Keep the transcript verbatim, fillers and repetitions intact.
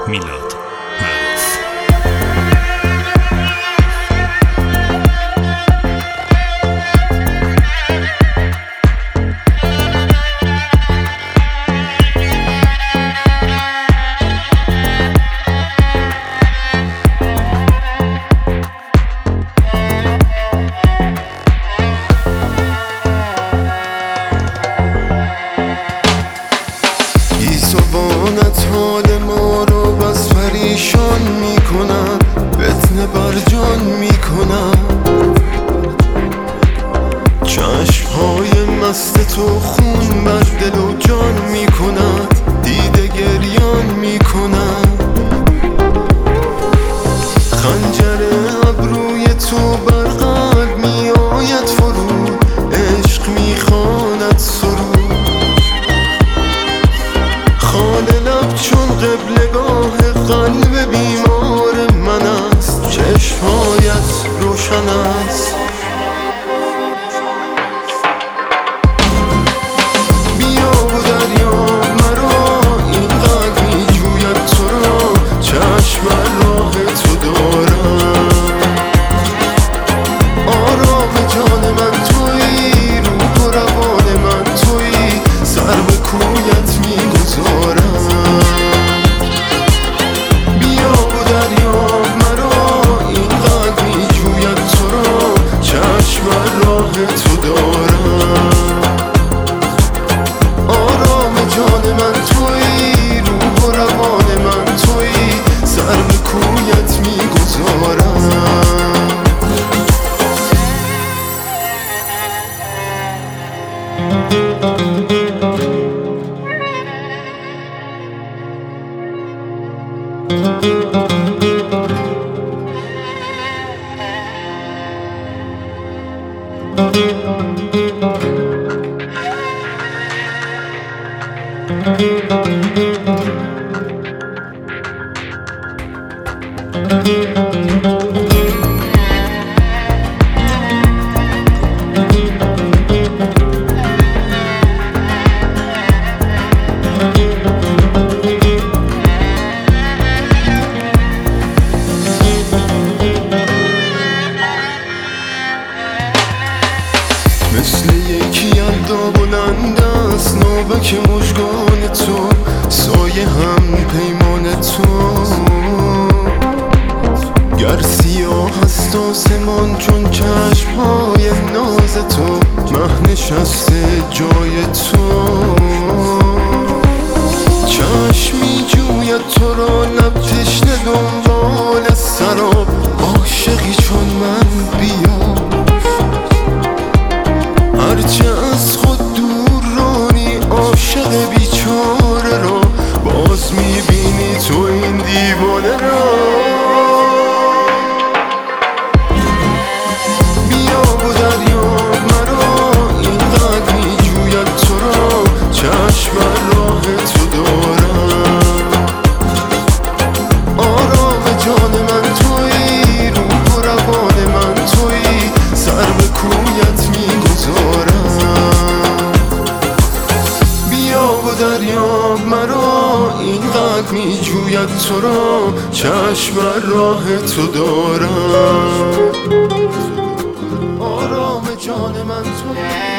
میلاد معروف. بی‌زبانت حال ما رو بس پریشان میکنن، فتنه بر جان میکنن. چشمهای مست تو خون بر دل و جان میکنن، دیده گریان میکنن. خنجر ابروی تو بر قلب میآید فرود، عشق میخواند سرود. خانه لب چون قبلگاه قلب بیمار من است، چشمهایت روشن است. بیا و دریا مرا اینقدر میجوید تو را، چشم راه تو دارم. آرام جان من تویی، روح و روان من تویی، سر به کویت میگذارم. تو دارم آرام جان من تویی، روح و روان من تویی، سر به کویت میگذارم. مثل یکی یلدا بلند است ناوک مژگان تو، سایه هم پیمان تو. گر سیاه هست آسمان چون چشمهای ناز تو، مه نشسته جای تو. چشمی جوید تو را، لب تشنه دنبال سراب. عاشقی چون من بیا، هرچه از خود دور رانی، عاشق بیچاره را باز میبینی تو این دیوانه را. بیا و دریا مرا اینقدر میجوید تو را، چشم راه تو دارم. آرام جان من تویی، روح و روان من تویی، سر به کویت میگذارم. بیا و دریا مرا اینقدر میجوید تو را، چشم راه تو دارم. آرام جان من تویی.